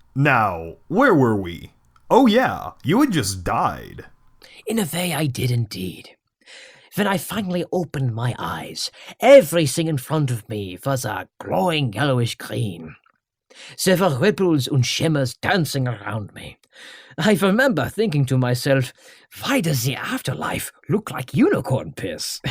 Now, where were we? Oh yeah, you had just died. In a way, I did indeed. When I finally opened my eyes, everything in front of me was a glowing yellowish green. There were ripples and shimmers dancing around me. I remember thinking to myself, why does the afterlife look like unicorn piss?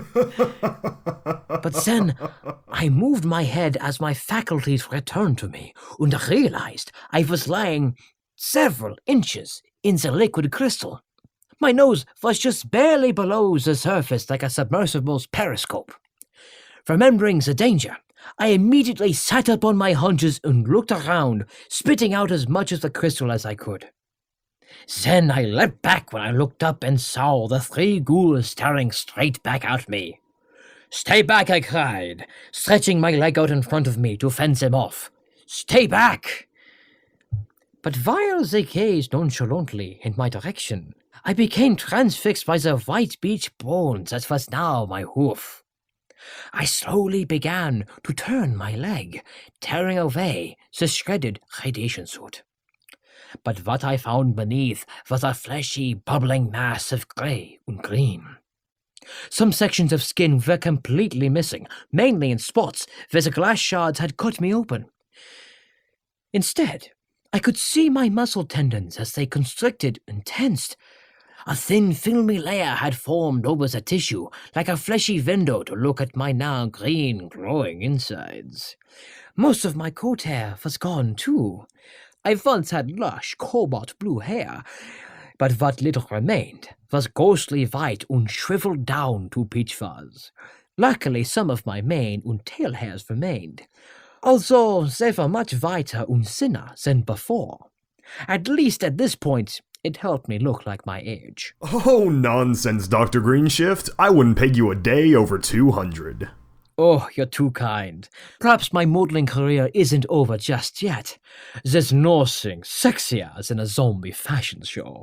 But then I moved my head as my faculties returned to me and realized I was lying several inches in the liquid crystal. My nose was just barely below the surface like a submersible's periscope. Remembering the danger, I immediately sat up on my haunches and looked around, spitting out as much of the crystal as I could. Then I leapt back when I looked up and saw the three ghouls staring straight back at me. "Stay back," I cried, stretching my leg out in front of me to fence them off. "Stay back!" But while they gazed nonchalantly in my direction, I became transfixed by the white beach bone that was now my hoof. I slowly began to turn my leg, tearing away the shredded radiation suit. But what I found beneath was a fleshy, bubbling mass of grey and green. Some sections of skin were completely missing, mainly in spots where the glass shards had cut me open. Instead, I could see my muscle tendons as they constricted and tensed. A thin, filmy layer had formed over the tissue, like a fleshy window to look at my now green, glowing insides. Most of my coat hair was gone, too. I once had lush, cobalt blue hair, but what little remained was ghostly white and shriveled down to peach fuzz. Luckily, some of my mane and tail hairs remained, although they were much whiter and thinner than before. At least at this point, it helped me look like my age. Oh, nonsense, Dr. Greenshift. I wouldn't pay you a day over 200. Oh, you're too kind. Perhaps my modeling career isn't over just yet. There's nothing sexier than a zombie fashion show.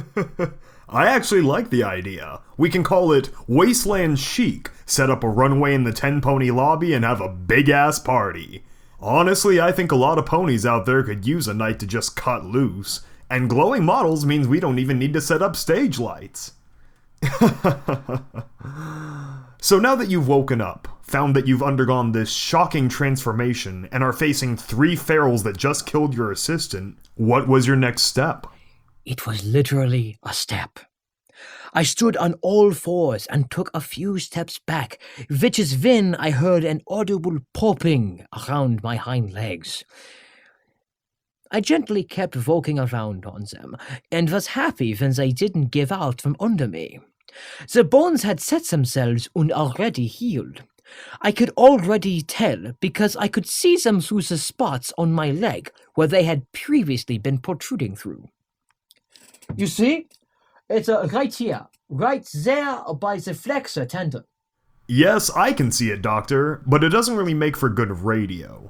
I actually like the idea. We can call it Wasteland Chic, set up a runway in the 10 Pony lobby and have a big-ass party. Honestly, I think a lot of ponies out there could use a night to just cut loose. And glowing models means we don't even need to set up stage lights. So now that you've woken up, found that you've undergone this shocking transformation, and are facing 3 ferals that just killed your assistant, what was your next step? It was literally a step. I stood on all fours and took a few steps back, which is when I heard an audible popping around my hind legs. I gently kept walking around on them, and was happy when they didn't give out from under me. The bones had set themselves and already healed. I could already tell because I could see them through the spots on my leg where they had previously been protruding through. You see? It's right here, right there by the flexor tendon. Yes, I can see it, Doctor, but it doesn't really make for good radio.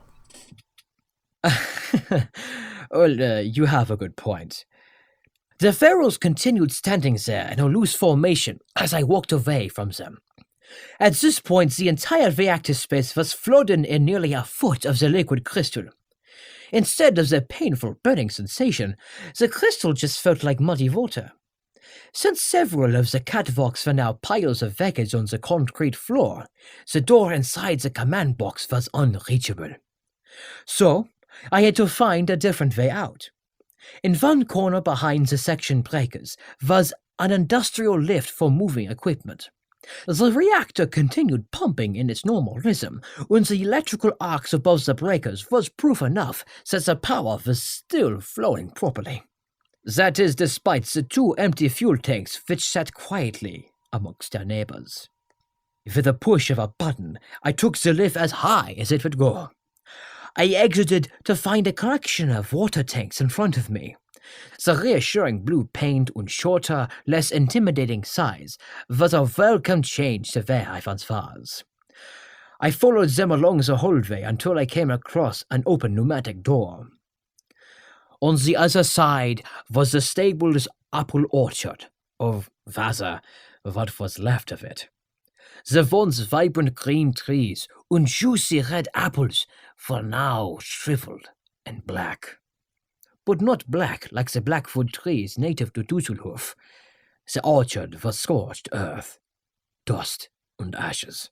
Well, you have a good point. The pharaohs continued standing there in a loose formation as I walked away from them. At this point, the entire reactor space was flooded in nearly a foot of the liquid crystal. Instead of the painful burning sensation, the crystal just felt like muddy water. Since several of the catwalks were now piles of wreckage on the concrete floor, the door inside the command box was unreachable. So, I had to find a different way out. In one corner behind the section breakers was an industrial lift for moving equipment. The reactor continued pumping in its normal rhythm, and the electrical arcs above the breakers was proof enough that the power was still flowing properly. That is despite the 2 empty fuel tanks which sat quietly amongst their neighbors. With a push of a button, I took the lift as high as it would go. I exited to find a collection of water tanks in front of me. The reassuring blue paint and shorter, less intimidating size was a welcome change to where I once was. I followed them along the hallway until I came across an open pneumatic door. On the other side was the stable's apple orchard, or rather, what was left of it. The once vibrant green trees and juicy red apples were now shriveled and black. but not black like the Blackwood trees native to Dusselhof. The orchard was scorched earth, dust and ashes.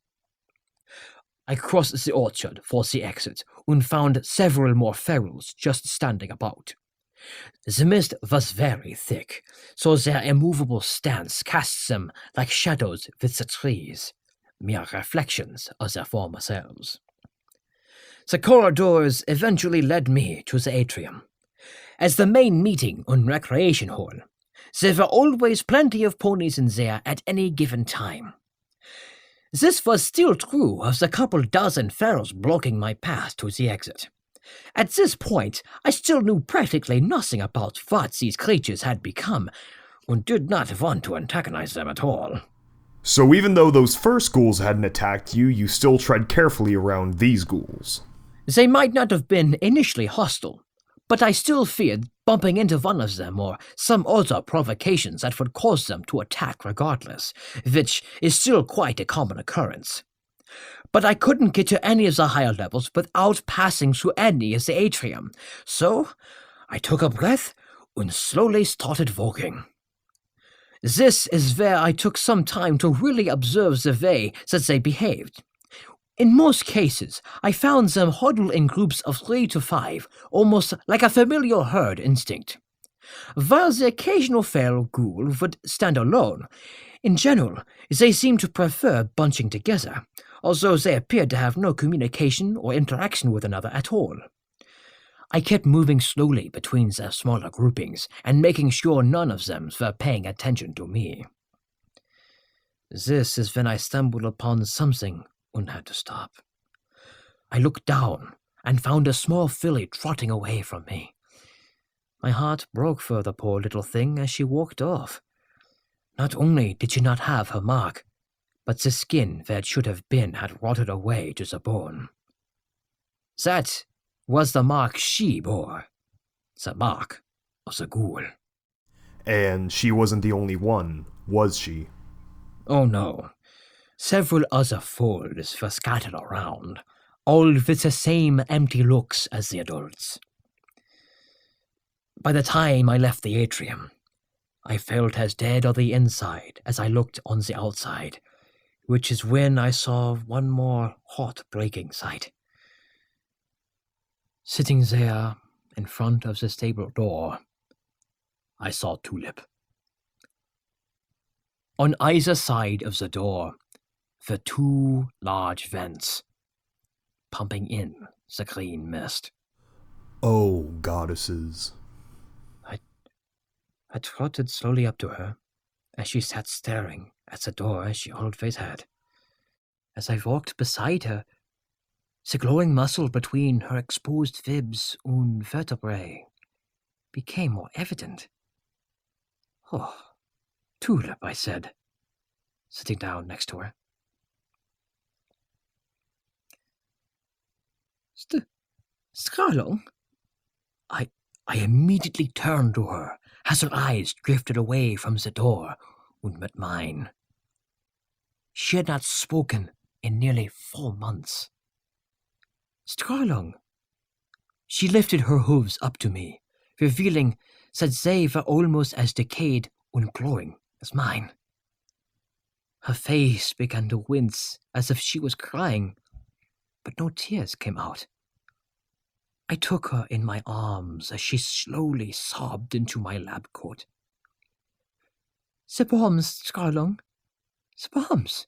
I crossed the orchard for the exit and found several more ferals just standing about. The mist was very thick, so their immovable stance casts them like shadows with the trees, mere reflections of their former selves. The corridors eventually led me to the atrium. As the main meeting and recreation hall, there were always plenty of ponies in there at any given time. This was still true of the couple dozen ferals blocking my path to the exit. At this point, I still knew practically nothing about what these creatures had become, and did not want to antagonize them at all. So even though those first ghouls hadn't attacked you, you still tread carefully around these ghouls. They might not have been initially hostile, but I still feared bumping into one of them or some other provocations that would cause them to attack regardless, which is still quite a common occurrence. But I couldn't get to any of the higher levels without passing through any of the atrium, so I took a breath and slowly started walking. This is where I took some time to really observe the way that they behaved. In most cases, I found them huddle in groups of 3 to 5, almost like a familiar herd instinct. While the occasional feral ghoul would stand alone, in general, they seemed to prefer bunching together, although they appeared to have no communication or interaction with another at all. I kept moving slowly between their smaller groupings and making sure none of them were paying attention to me. This is when I stumbled upon something and had to stop. I looked down and found a small filly trotting away from me. My heart broke for the poor little thing as she walked off. Not only did she not have her mark, but the skin where it should have been had rotted away to the bone. That was the mark she bore, the mark of the ghoul. And she wasn't the only one, was she? Oh no. Several other foals were scattered around, all with the same empty looks as the adults. By the time I left the atrium, I felt as dead on the inside as I looked on the outside, which is when I saw one more heart-breaking sight. Sitting there in front of the stable door, I saw Tulip. On either side of the door were 2 large vents, pumping in the green mist. Oh, goddesses. I trotted slowly up to her, as she sat staring at the door as she always had. As I walked beside her, the glowing muscle between her exposed ribs and vertebrae became more evident. Oh, Tulip, I said, sitting down next to her. Skarlung? I immediately turned to her as her eyes drifted away from the door and met mine. She had not spoken in nearly 4 months. Skarlung. She lifted her hooves up to me, revealing that they were almost as decayed and glowing as mine. Her face began to wince as if she was crying, but no tears came out. I took her in my arms as she slowly sobbed into my lab coat. The bombs, Skarlung. The bombs.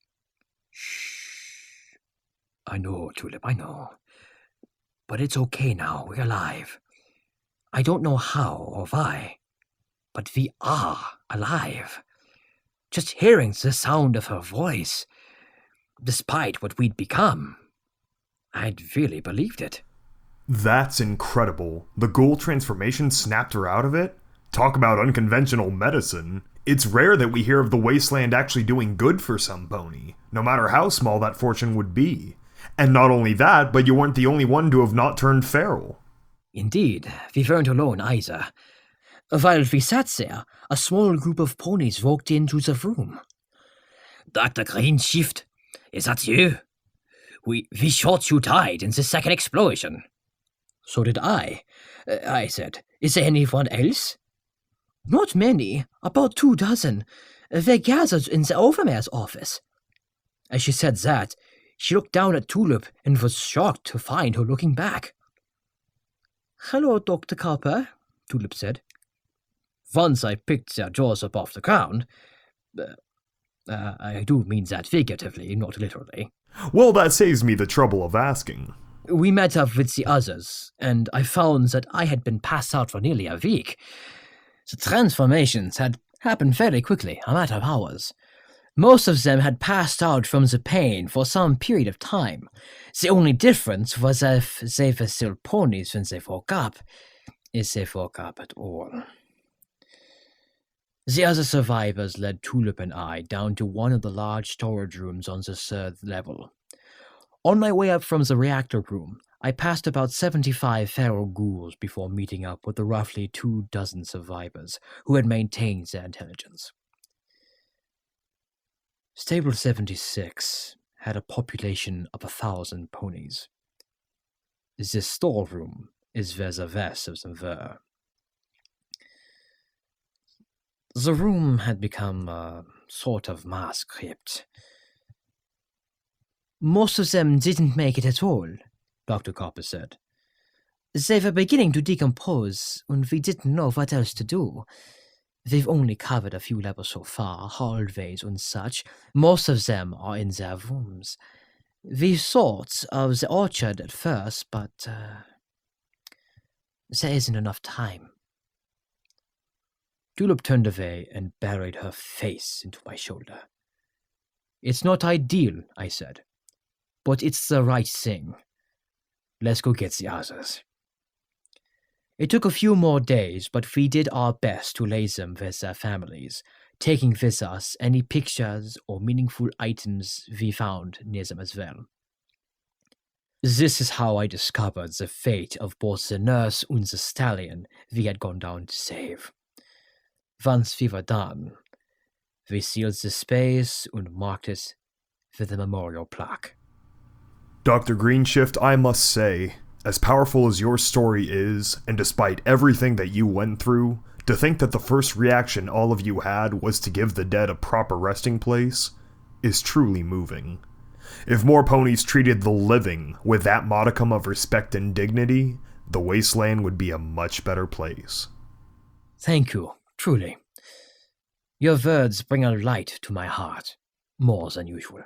Shh. I know, Tulip, I know. But it's okay now, we're alive. I don't know how or why, but we are alive. Just hearing the sound of her voice, despite what we'd become, I'd really believed it. That's incredible. The ghoul transformation snapped her out of it? Talk about unconventional medicine. It's rare that we hear of the wasteland actually doing good for some pony, no matter how small that fortune would be. And not only that, but you weren't the only one to have not turned feral. Indeed, we weren't alone either. While we sat there, a small group of ponies walked into the room. Dr. Greenshift, is that you? We thought you died in the second explosion. So did I. I said, "Is there anyone else?" "Not many, about 2 dozen. They gathered in the Overmayor's office." As she said that, she looked down at Tulip and was shocked to find her looking back. "Hello, Dr. Copper," Tulip said. Once I picked their jaws up off the ground. I do mean that figuratively, not literally. Well, that saves me the trouble of asking. We met up with the others, and I found that I had been passed out for nearly a week. The transformations had happened very quickly, a matter of hours. Most of them had passed out from the pain for some period of time. The only difference was if they were still ponies when they woke up, if they woke up at all. The other survivors led Tulip and I down to one of the large storage rooms on the 3rd level. On my way up from the reactor room, I passed about 75 feral ghouls before meeting up with the roughly 24 survivors who had maintained their intelligence. Stable 76 had a population of 1,000 ponies. This storeroom is where the rest of them were. The room had become a sort of mass crypt. "Most of them didn't make it at all," Dr. Copper said. "They were beginning to decompose, and we didn't know what else to do. We've only covered a few levels so far, hallways and such. Most of them are in their rooms. We thought of the orchard at first, but there isn't enough time." Tulip turned away and buried her face into my shoulder. "It's not ideal," I said, "but it's the right thing. Let's go get the others." It took a few more days, but we did our best to lay them with their families, taking with us any pictures or meaningful items we found near them as well. This is how I discovered the fate of both the nurse and the stallion we had gone down to save. Once we were done, we sealed the space and marked it with a memorial plaque. Dr. Greenshift, I must say, as powerful as your story is, and despite everything that you went through, to think that the first reaction all of you had was to give the dead a proper resting place is truly moving. If more ponies treated the living with that modicum of respect and dignity, the wasteland would be a much better place. Thank you, truly. Your words bring a light to my heart, more than usual.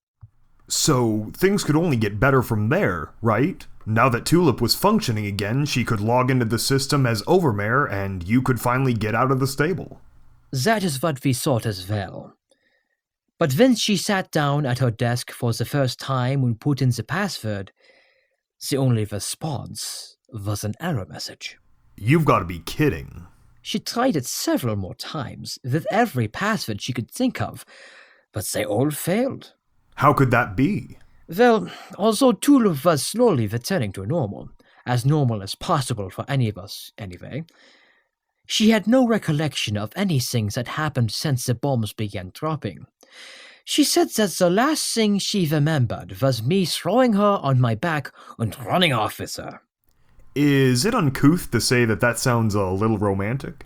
So, things could only get better from there, right? Now that Tulip was functioning again, she could log into the system as Overmare, and you could finally get out of the stable. That is what we thought as well. But when she sat down at her desk for the first time and put in the password, the only response was an error message. You've got to be kidding. She tried it several more times, with every password she could think of, but they all failed. How could that be? Well, although Tulip was slowly returning to normal as possible for any of us, anyway, she had no recollection of anything that happened since the bombs began dropping. She said that the last thing she remembered was me throwing her on my back and running off with her. Is it uncouth to say that sounds a little romantic?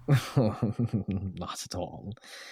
Not at all.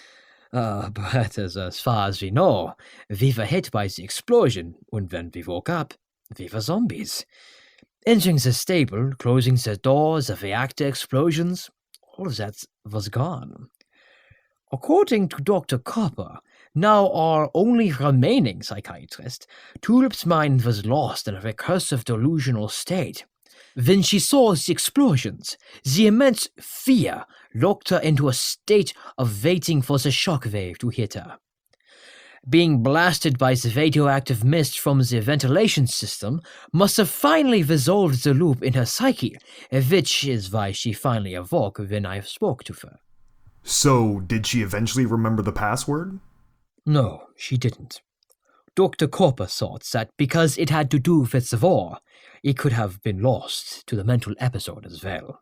But as far as we know, we were hit by the explosion, and when we woke up, we were zombies. Entering the stable, closing the doors, the reactor explosions, all of that was gone. According to Dr. Copper, now our only remaining psychiatrist, Tulip's mind was lost in a recursive delusional state. When she saw the explosions, the immense fear locked her into a state of waiting for the shockwave to hit her. Being blasted by the radioactive mist from the ventilation system must have finally resolved the loop in her psyche, which is why she finally awoke when I spoke to her. So, did she eventually remember the password? No, she didn't. Dr. Copper thought that because it had to do with the war, it could have been lost to the mental episode as well.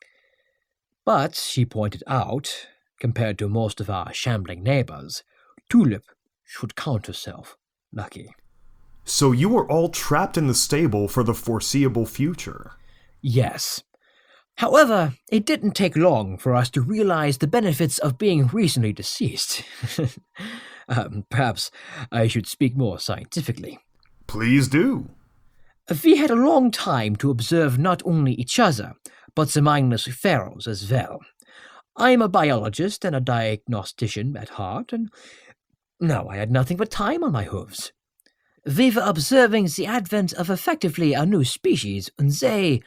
But, she pointed out, compared to most of our shambling neighbors, Tulip should count herself lucky. So you were all trapped in the stable for the foreseeable future. Yes. However, it didn't take long for us to realize the benefits of being recently deceased. Perhaps I should speak more scientifically. Please do. We had a long time to observe not only each other, but the mindless pharaohs as well. I am a biologist and a diagnostician at heart, and now I had nothing but time on my hooves. We were observing the advent of effectively a new species, and they,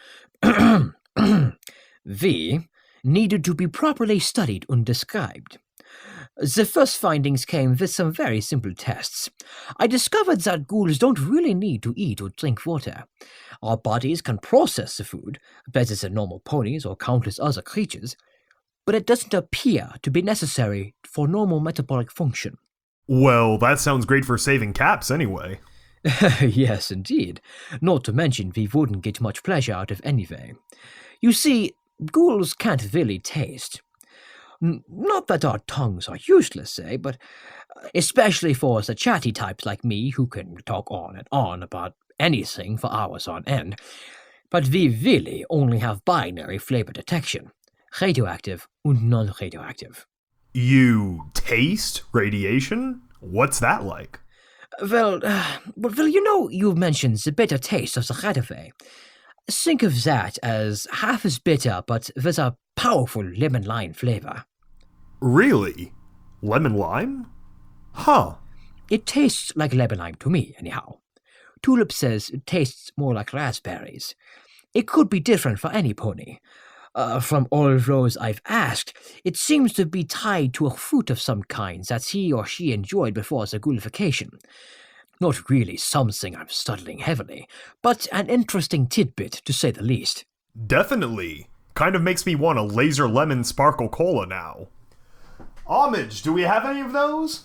we, needed to be properly studied and described. The first findings came with some very simple tests. I discovered that ghouls don't really need to eat or drink water. Our bodies can process the food better than normal ponies or countless other creatures, but it doesn't appear to be necessary for normal metabolic function. Well, that sounds great for saving caps anyway. Yes, indeed. Not to mention we wouldn't get much pleasure out of anyway. You see, ghouls can't really taste. Not that our tongues are useless, but especially for the chatty types like me who can talk on and on about anything for hours on end. But we really only have binary flavor detection, radioactive and non-radioactive. You taste radiation? What's that like? Well, you know you mentioned the bitter taste of the radaway. Think of that as half as bitter, but with a powerful lemon-lime flavor. Really? Lemon lime? Huh. It tastes like lemon-lime to me, anyhow. Tulip says it tastes more like raspberries. It could be different for any pony. From all those I've asked, it seems to be tied to a fruit of some kind that he or she enjoyed before the ghoulification. Not really something I'm studying heavily, but an interesting tidbit to say the least. Definitely. Kind of makes me want a laser lemon sparkle cola now. Homage, do we have any of those?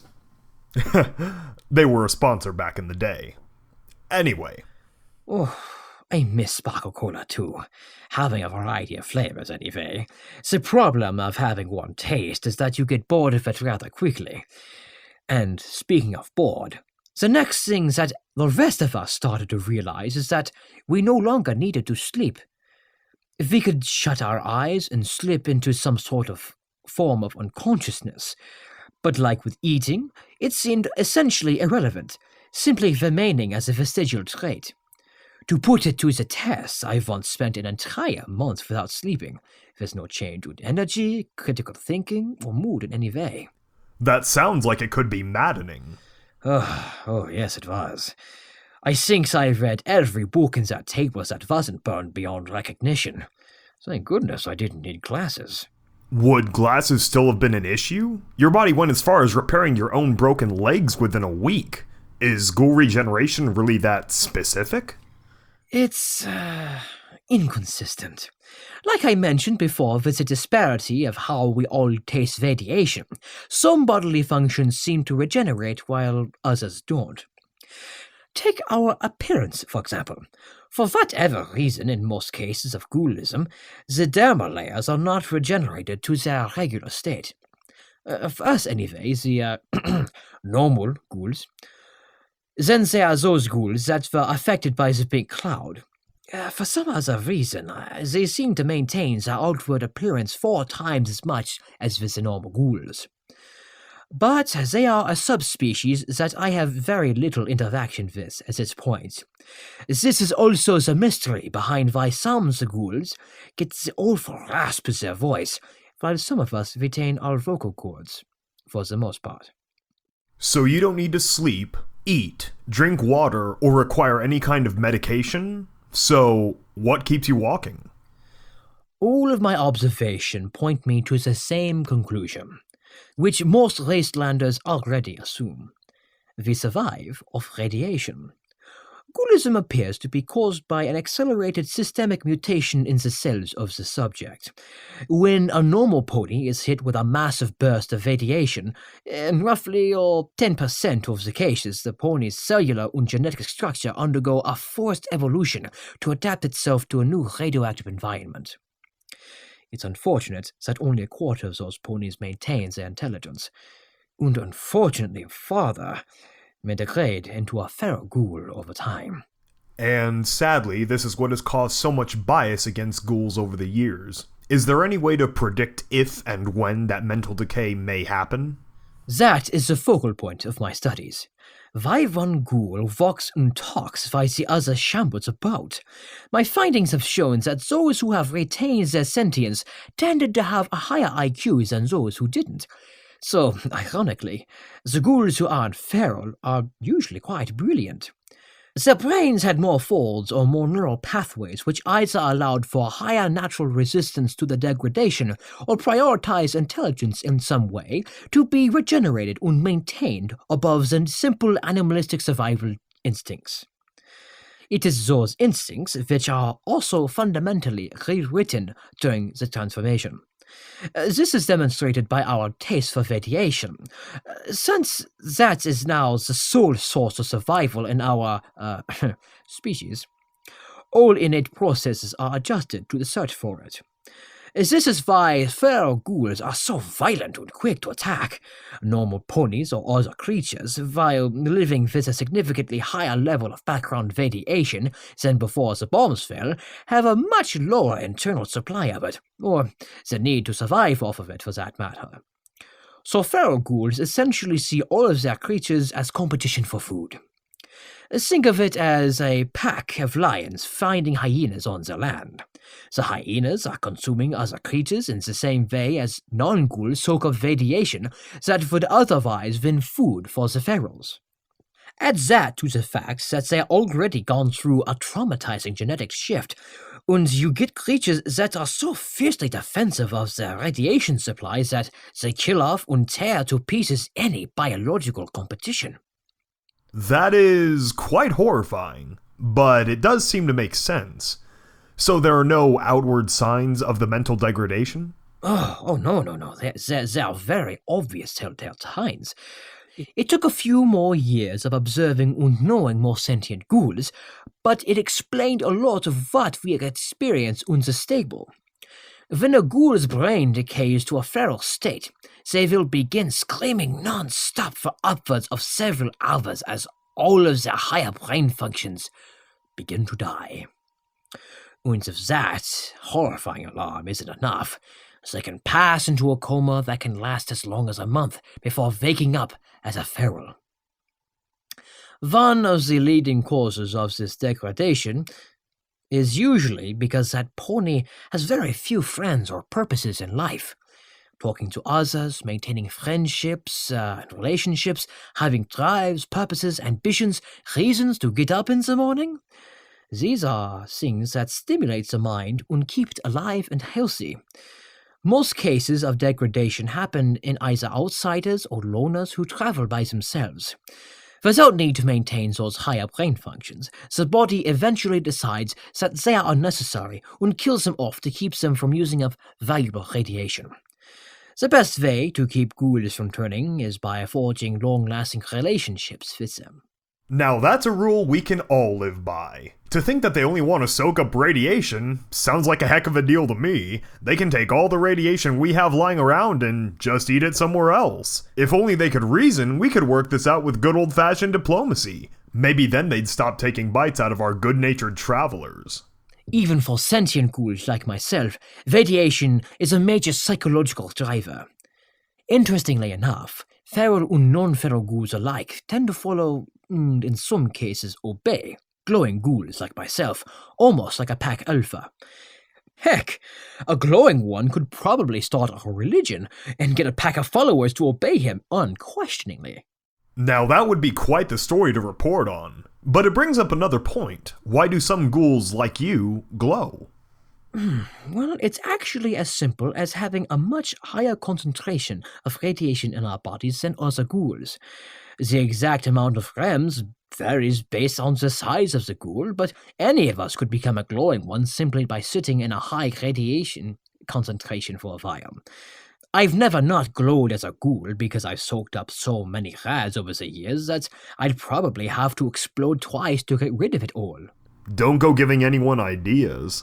They were a sponsor back in the day. Anyway. Oh, I miss Sparkle Cola too. Having a variety of flavors anyway. The problem of having one taste is that you get bored of it rather quickly. And speaking of bored, the next thing that the rest of us started to realize is that we no longer needed to sleep. If we could shut our eyes and slip into some sort of form of unconsciousness, but like with eating, it seemed essentially irrelevant, simply remaining as a vestigial trait. To put it to the test, I once spent an entire month without sleeping. There's no change in energy, critical thinking, or mood in any way. That sounds like it could be maddening. Oh, yes, it was. I think I read every book in that tables that wasn't burned beyond recognition. Thank goodness I didn't need glasses. Would glasses still have been an issue? Your body went as far as repairing your own broken legs within a week. Is ghoul regeneration really that specific? It's, inconsistent. Like I mentioned before, with the disparity of how we all taste radiation, some bodily functions seem to regenerate while others don't. Take our appearance, for example. For whatever reason, in most cases of ghoulism, the dermal layers are not regenerated to their regular state. For us, anyway, the normal ghouls. Then there are those ghouls that were affected by the big cloud. For some other reason, they seem to maintain their outward appearance 4 times as much as with the normal ghouls. But they are a subspecies that I have very little interaction with at this point. This is also the mystery behind why some of the ghouls get the awful rasp of their voice, while some of us retain our vocal cords, for the most part. So you don't need to sleep, eat, drink water, or require any kind of medication? So, what keeps you walking? All of my observation point me to the same conclusion, which most wastelanders already assume. We survive off radiation. Ghoulism appears to be caused by an accelerated systemic mutation in the cells of the subject. When a normal pony is hit with a massive burst of radiation, in roughly 10% of the cases, the pony's cellular and genetic structure undergo a forced evolution to adapt itself to a new radioactive environment. It's unfortunate that only a quarter of those ponies maintain their intelligence, and unfortunately further, may degrade into a feral ghoul over time. And sadly, this is what has caused so much bias against ghouls over the years. Is there any way to predict if and when that mental decay may happen? That is the focal point of my studies. Why one ghoul walks and talks while the other shambles about? My findings have shown that those who have retained their sentience tended to have a higher IQ than those who didn't. So, ironically, the ghouls who aren't feral are usually quite brilliant. Their brains had more folds or more neural pathways which either allowed for higher natural resistance to the degradation or prioritized intelligence in some way to be regenerated and maintained above the simple animalistic survival instincts. It is those instincts which are also fundamentally rewritten during the transformation. This is demonstrated by our taste for radiation. Since that is now the sole source of survival in our species, all innate processes are adjusted to the search for it. This is why feral ghouls are so violent and quick to attack. Normal ponies or other creatures, while living with a significantly higher level of background radiation than before the bombs fell, have a much lower internal supply of it, or the need to survive off of it for that matter. So feral ghouls essentially see all of their creatures as competition for food. Think of it as a pack of lions finding hyenas on their land. The hyenas are consuming other creatures in the same way as non-ghouls soak up radiation that would otherwise been food for the ferals. Add that to the fact that they're already gone through a traumatizing genetic shift, and you get creatures that are so fiercely defensive of their radiation supply that they kill off and tear to pieces any biological competition. That is quite horrifying, but it does seem to make sense. So there are no outward signs of the mental degradation? Oh, no. There are very obvious telltale signs. It took a few more years of observing and knowing more sentient ghouls, but it explained a lot of what we experience in the stable. When a ghoul's brain decays to a feral state, they will begin screaming non-stop for upwards of several hours as all of their higher brain functions begin to die. And if that horrifying alarm isn't enough, they can pass into a coma that can last as long as a month before waking up as a feral. One of the leading causes of this degradation is usually because that pony has very few friends or purposes in life. Talking to others, maintaining friendships and relationships, having drives, purposes, ambitions, reasons to get up in the morning. These are things that stimulate the mind and keep it alive and healthy. Most cases of degradation happen in either outsiders or loners who travel by themselves. Without need to maintain those higher brain functions, the body eventually decides that they are unnecessary and kills them off to keep them from using up valuable radiation. The best way to keep ghouls from turning is by forging long-lasting relationships with them. Now that's a rule we can all live by. To think that they only want to soak up radiation sounds like a heck of a deal to me. They can take all the radiation we have lying around and just eat it somewhere else. If only they could reason, we could work this out with good old-fashioned diplomacy. Maybe then they'd stop taking bites out of our good-natured travelers. Even for sentient ghouls like myself, radiation is a major psychological driver. Interestingly enough, feral and non-feral ghouls alike tend to follow, and in some cases obey, glowing ghouls like myself, almost like a pack alpha. Heck, a glowing one could probably start a religion and get a pack of followers to obey him unquestioningly. Now that would be quite the story to report on. But it brings up another point. Why do some ghouls like you glow? Well, it's actually as simple as having a much higher concentration of radiation in our bodies than other ghouls. The exact amount of REMs varies based on the size of the ghoul, but any of us could become a glowing one simply by sitting in a high radiation concentration for a while. I've never not glowed as a ghoul because I've soaked up so many rads over the years that I'd probably have to explode twice to get rid of it all. Don't go giving anyone ideas.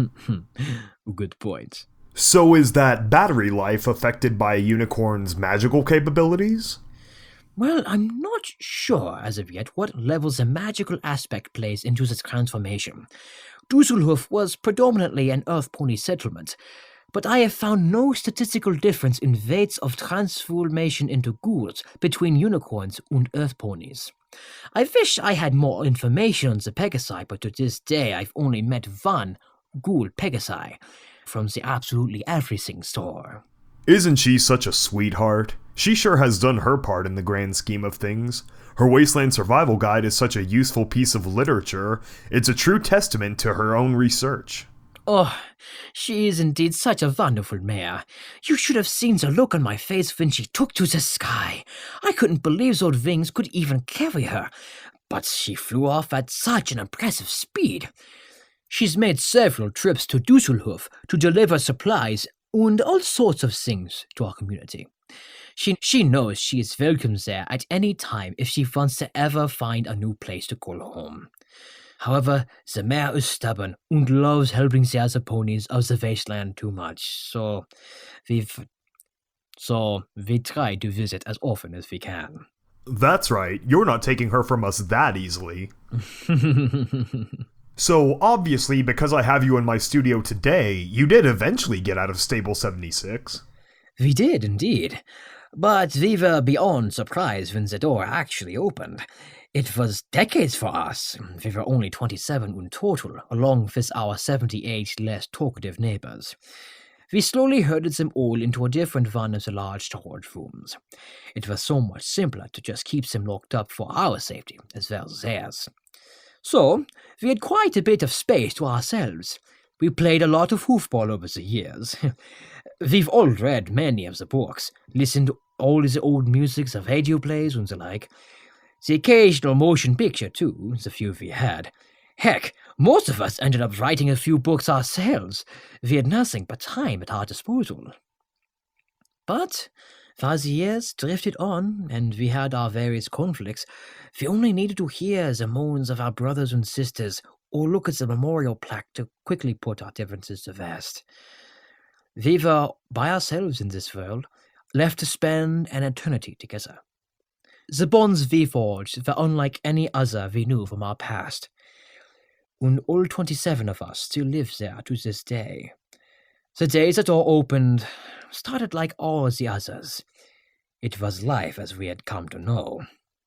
Good point. So is that battery life affected by a unicorn's magical capabilities? Well, I'm not sure as of yet what levels the magical aspect plays into this transformation. Dusselhof was predominantly an earth pony settlement, but I have found no statistical difference in rates of transformation into ghouls between unicorns and earth ponies. I wish I had more information on the Pegasi, but to this day I've only met one ghoul Pegasi from the Absolutely Everything store. Isn't she such a sweetheart? She sure has done her part in the grand scheme of things. Her Wasteland Survival Guide is such a useful piece of literature, it's a true testament to her own research. Oh, she is indeed such a wonderful mare. You should have seen the look on my face when she took to the sky. I couldn't believe those wings could even carry her, but she flew off at such an impressive speed. She's made several trips to Dusselhof to deliver supplies and all sorts of things to our community. She knows she is welcome there at any time if she wants to ever find a new place to call home. However, the mare is stubborn and loves helping the other ponies of the wasteland too much, so we try to visit as often as we can. That's right, you're not taking her from us that easily. So, obviously, because I have you in my studio today, you did eventually get out of Stable 76. We did, indeed. But we were beyond surprised when the door actually opened. It was decades for us. We were only 27 in total, along with our 78 less talkative neighbors. We slowly herded them all into a different one of the large storage rooms. It was so much simpler to just keep them locked up for our safety, as well as theirs. So, we had quite a bit of space to ourselves. We played a lot of hoofball over the years. We've all read many of the books, listened to all the old music, the radio plays, and the like. The occasional motion picture, too, the few we had. Heck, most of us ended up writing a few books ourselves. We had nothing but time at our disposal. But, as the years drifted on, and we had our various conflicts, we only needed to hear the moans of our brothers and sisters, or look at the memorial plaque to quickly put our differences to rest. We were by ourselves in this world, left to spend an eternity together. The bonds we forged were unlike any other we knew from our past, and all 27 of us still live there to this day. The day the door opened started like all the others. It was life as we had come to know.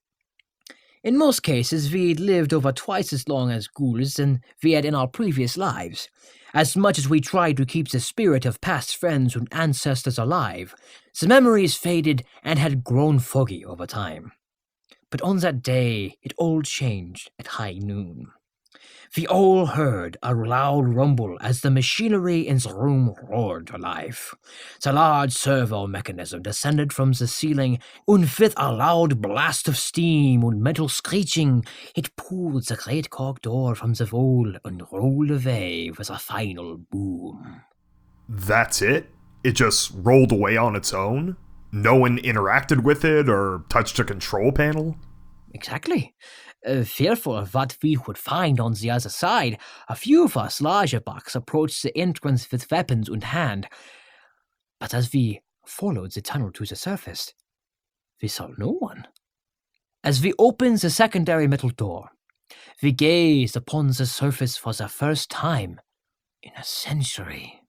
In most cases, we'd lived over twice as long as ghouls than we had in our previous lives. As much as we tried to keep the spirit of past friends and ancestors alive, the memories faded and had grown foggy over time. But on that day, it all changed at high noon. We all heard a loud rumble as the machinery in the room roared to life. The large servo mechanism descended from the ceiling, and with a loud blast of steam and metal screeching, it pulled the great cork door from the wall and rolled away with a final boom. That's it? It just rolled away on its own? No one interacted with it or touched a control panel? Exactly. Fearful of what we would find on the other side, a few of us larger bucks approached the entrance with weapons in hand. But as we followed the tunnel to the surface, we saw no one. As we opened the secondary metal door, we gazed upon the surface for the first time in a century.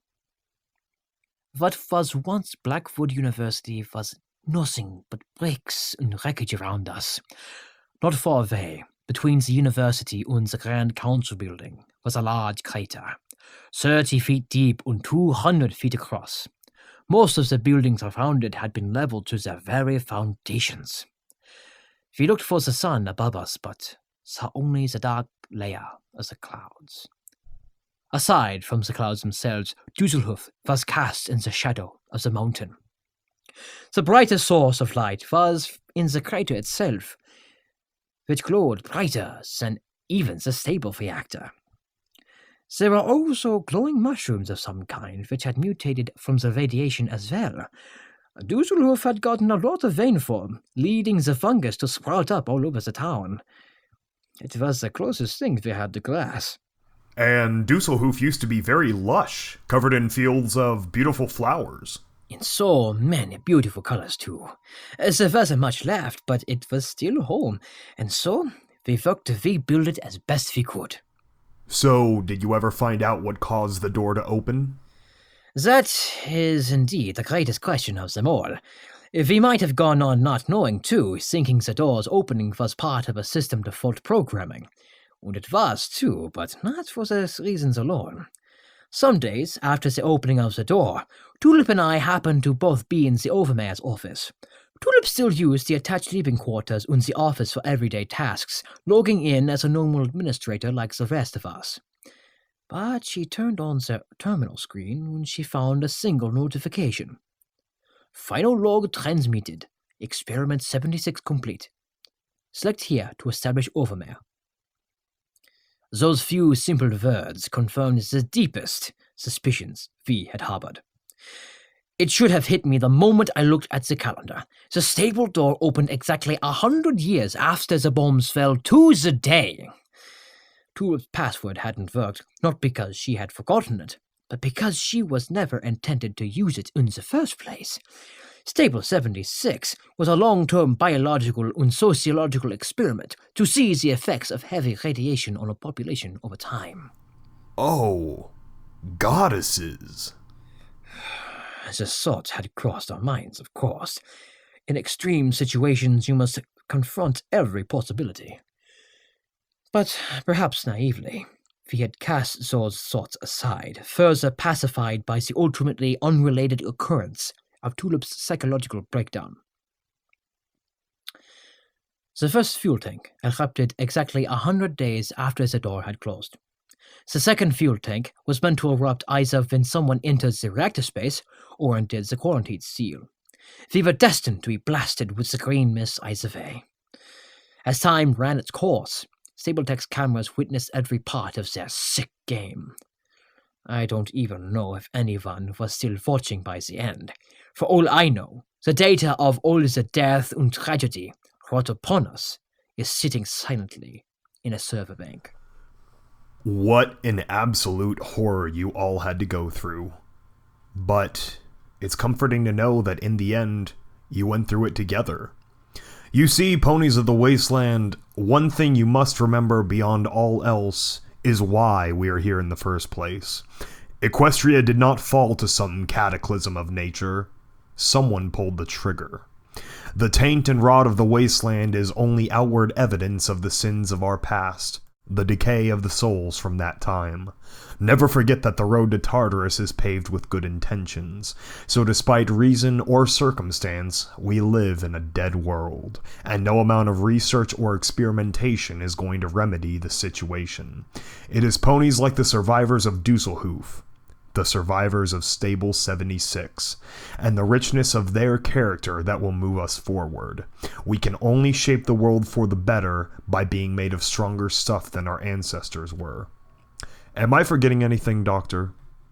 What was once Blackwood University was nothing but bricks and wreckage around us. Not far away, between the university and the Grand Council building, was a large crater, 30 feet deep and 200 feet across. Most of the buildings around it had been leveled to their very foundations. We looked for the sun above us, but saw only the dark layer of the clouds. Aside from the clouds themselves, Dusselhof was cast in the shadow of the mountain. The brightest source of light was in the crater itself, which glowed brighter than even the stable reactor. There were also glowing mushrooms of some kind which had mutated from the radiation as well. Dusselhof had gotten a lot of rainfall, leading the fungus to sprout up all over the town. It was the closest thing we had to grass. And Dusselhof used to be very lush, covered in fields of beautiful flowers. In so many beautiful colors, too. There wasn't much left, but it was still home, and so we worked to rebuild it as best we could. So, did you ever find out what caused the door to open? That is indeed the greatest question of them all. We might have gone on not knowing, too, thinking the door's opening was part of a system default programming. And it was, too, but not for those reasons alone. Some days after the opening of the door, Tulip and I happened to both be in the Overmayor's office. Tulip still used the attached living quarters and the office for everyday tasks, logging in as a normal administrator like the rest of us. But she turned on the terminal screen when she found a single notification. Final log transmitted. Experiment 76 complete. Select here to establish Overmayor. Those few simple words confirmed the deepest suspicions we had harbored. It should have hit me the moment I looked at the calendar. The stable door opened exactly 100 years after the bombs fell to the day. Tulip's password hadn't worked, not because she had forgotten it, but because she was never intended to use it in the first place. Stable 76 was a long-term biological and sociological experiment to see the effects of heavy radiation on a population over time. Oh, goddesses. The thought had crossed our minds, of course. In extreme situations, you must confront every possibility. But perhaps naively, we had cast those thoughts aside, further pacified by the ultimately unrelated occurrence of Tulip's psychological breakdown. The first fuel tank erupted exactly 100 days after the door had closed. The second fuel tank was meant to erupt either when someone entered the reactor space or undid the quarantine seal. We were destined to be blasted with the green mist either way. As time ran its course, Stabletech's cameras witnessed every part of their sick game. I don't even know if anyone was still watching by the end. For all I know, the data of all the death and tragedy wrought upon us is sitting silently in a server bank. What an absolute horror you all had to go through. But it's comforting to know that in the end, you went through it together. You see, Ponies of the Wasteland, one thing you must remember beyond all else is why we are here in the first place. Equestria did not fall to some cataclysm of nature. Someone pulled the trigger. The taint and rot of the wasteland is only outward evidence of the sins of our past, the decay of the souls from that time. Never forget that the road to Tartarus is paved with good intentions, so despite reason or circumstance, we live in a dead world, and no amount of research or experimentation is going to remedy the situation. It is ponies like the survivors of Dusselhoof, the survivors of Stable 76, and the richness of their character that will move us forward. We can only shape the world for the better by being made of stronger stuff than our ancestors were. Am I forgetting anything, Doctor?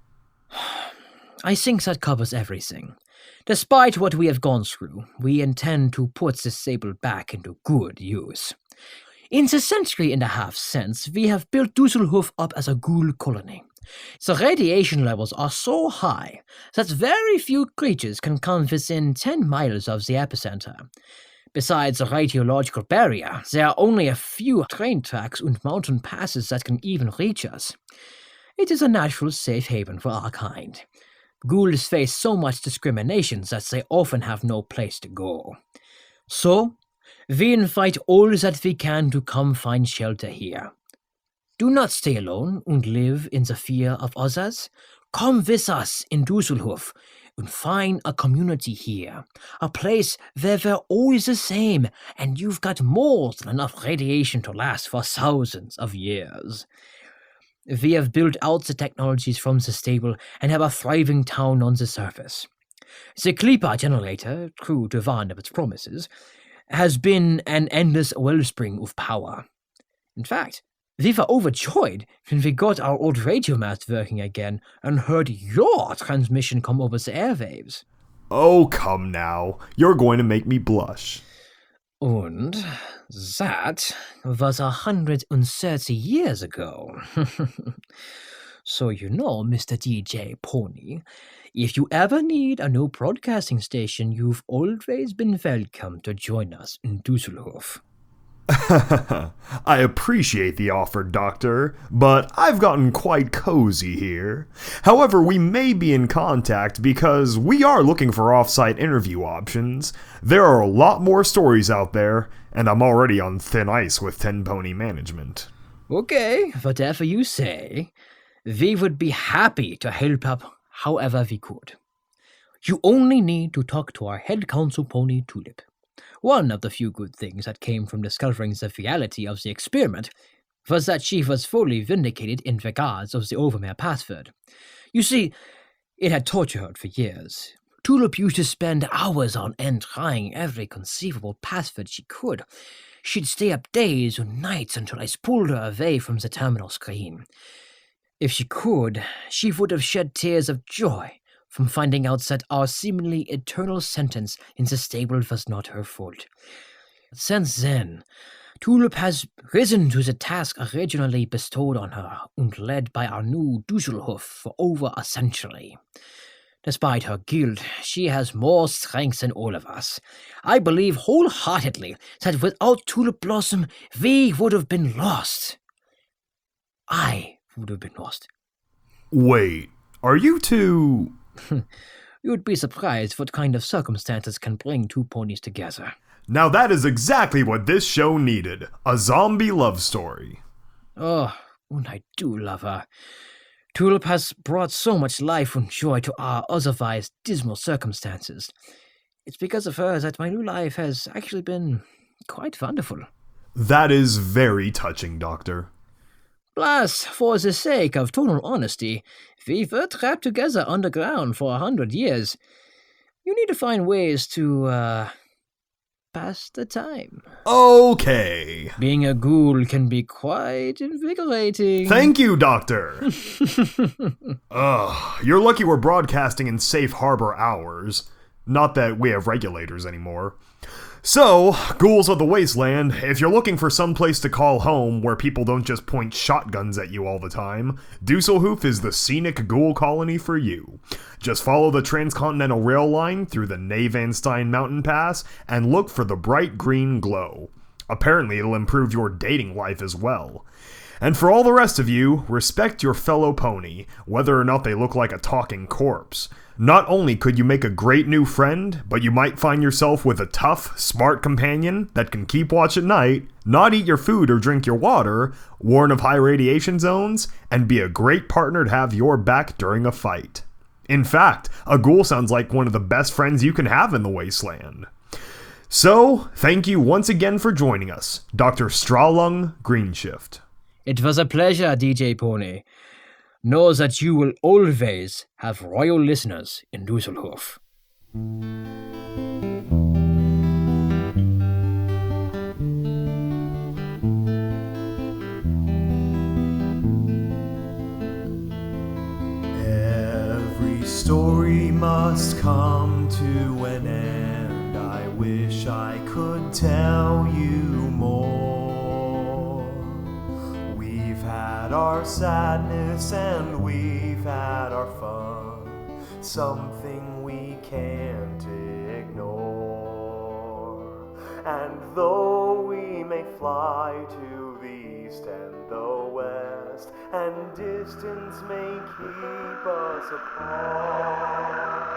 I think that covers everything. Despite what we have gone through, we intend to put the stable back into good use. In the century and a half since, we have built Dusselhoof up as a ghoul colony. The radiation levels are so high that very few creatures can come within 10 miles of the epicenter. Besides the radiological barrier, there are only a few train tracks and mountain passes that can even reach us. It is a natural safe haven for our kind. Ghouls face so much discrimination that they often have no place to go. So, we invite all that we can to come find shelter here. Do not stay alone and live in the fear of others. Come with us in Dusselhoof and find a community here, a place where we're always the same and you've got more than enough radiation to last for thousands of years. We have built out the technologies from the stable and have a thriving town on the surface. The Klippa generator, true to one of its promises, has been an endless wellspring of power. In fact, we were overjoyed when we got our old radio mast working again and heard your transmission come over the airwaves. Oh, come now. You're going to make me blush. And that was 130 years ago. So you know, Mr. DJ Pony, if you ever need a new broadcasting station, you've always been welcome to join us in Dusseldorf. I appreciate the offer, Doctor, but I've gotten quite cozy here. However, we may be in contact because we are looking for off-site interview options. There are a lot more stories out there, and I'm already on thin ice with Ten Pony Management. Okay, whatever you say. We would be happy to help out however we could. You only need to talk to our head counsel pony, Tulip. One of the few good things that came from discovering the reality of the experiment was that she was fully vindicated in regards of the Overmare password. You see, it had tortured her for years. Tulip used to spend hours on end trying every conceivable password she could. She'd stay up days and nights until I pulled her away from the terminal screen. If she could, she would have shed tears of joy from finding out that our seemingly eternal sentence in the stable was not her fault. Since then, Tulip has risen to the task originally bestowed on her and led by our new Dusselhof for over a century. Despite her guilt, she has more strength than all of us. I believe wholeheartedly that without Tulip Blossom, we would have been lost. I would have been lost. Wait, are you two... You'd be surprised what kind of circumstances can bring two ponies together. Now that is exactly what this show needed. A zombie love story. Oh, and I do love her. Tulip has brought so much life and joy to our otherwise dismal circumstances. It's because of her that my new life has actually been quite wonderful. That is very touching, Doctor. Plus, for the sake of total honesty, we were trapped together underground for 100 years. You need to find ways to, pass the time. Okay. Being a ghoul can be quite invigorating. Thank you, Doctor. You're lucky we're broadcasting in safe harbor hours. Not that we have regulators anymore. So, Ghouls of the Wasteland, if you're looking for some place to call home where people don't just point shotguns at you all the time, Dusselhof is the scenic ghoul colony for you. Just follow the Transcontinental Rail line through the Nevanstein Mountain Pass and look for the bright green glow. Apparently it'll improve your dating life as well. And for all the rest of you, respect your fellow pony, whether or not they look like a talking corpse. Not only could you make a great new friend, but you might find yourself with a tough, smart companion that can keep watch at night, not eat your food or drink your water, warn of high radiation zones, and be a great partner to have your back during a fight. In fact, a ghoul sounds like one of the best friends you can have in the Wasteland. So, thank you once again for joining us, Dr. Strawlung Greenshift. It was a pleasure, DJ Pony. Know that you will always have royal listeners in Dusselhof. Every story must come to an end. I wish I could tell you more. We've had our sadness and we've had our fun, something we can't ignore. And though we may fly to the east and the west, and distance may keep us apart,